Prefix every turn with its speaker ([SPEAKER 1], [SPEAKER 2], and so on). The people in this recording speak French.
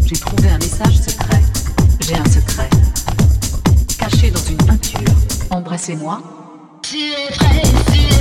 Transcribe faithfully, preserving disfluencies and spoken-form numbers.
[SPEAKER 1] J'ai trouvé un message secret. J'ai un secret. Caché dans une peinture. Embrassez-moi.
[SPEAKER 2] Tu es prêt, tu es